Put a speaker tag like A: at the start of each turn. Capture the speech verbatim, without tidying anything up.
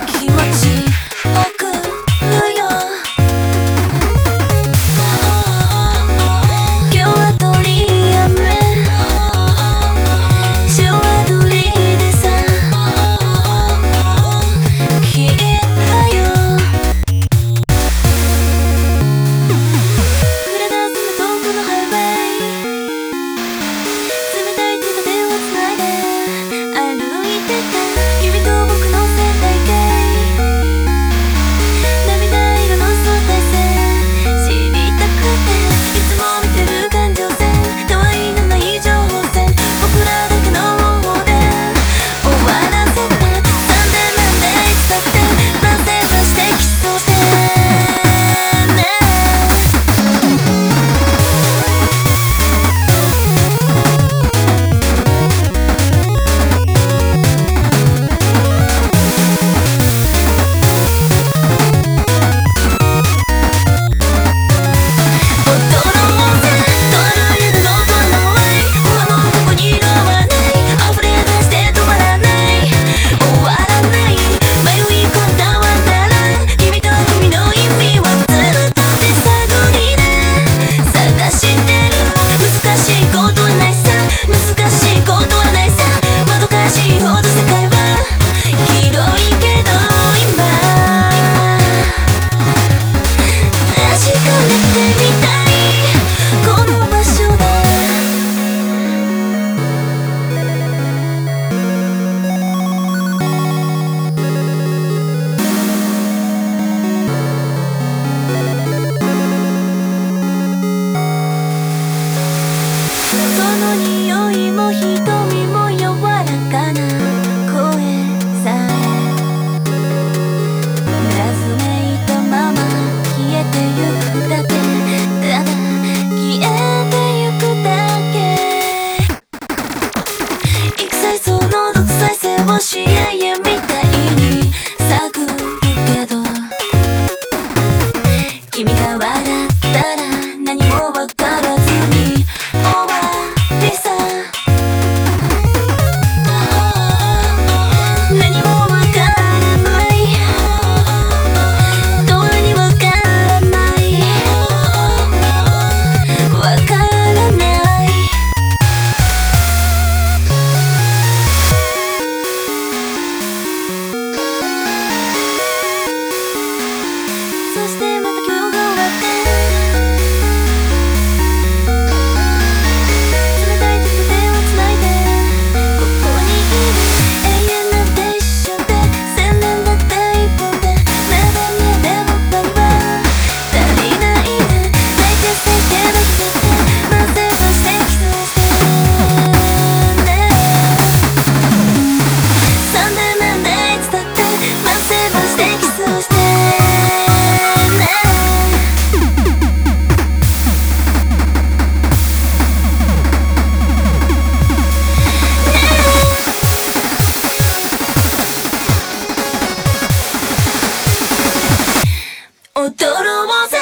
A: 気持ち送るよ。今日は通り雨、シャワー通りでさ聞いたよ。触れ出す遠くのハイウェイ、冷たい手と手をつないで歩いてた君と僕の生態系、涙色の相対性知りたくて、いつも見てる感情線、たわいのない情報線、僕らだけの方法で終わらせて、サンデーマンデーいつだってなぜかしてきそうしてね。試合みたいに探るけど、君が笑ったら何もわからずに終わりさ。何もわからない、どうにわからないわからない。そしてまた今日が終わって冷たい手と手をつないでここにいる、永遠なんて一瞬で千年だって一本で目覚めでもバンバン足りないね。最低最低だけだってなぜかしてきそうしてね。サンデーマンデーいつだってなぜかしてきそうして踊ろうぜ。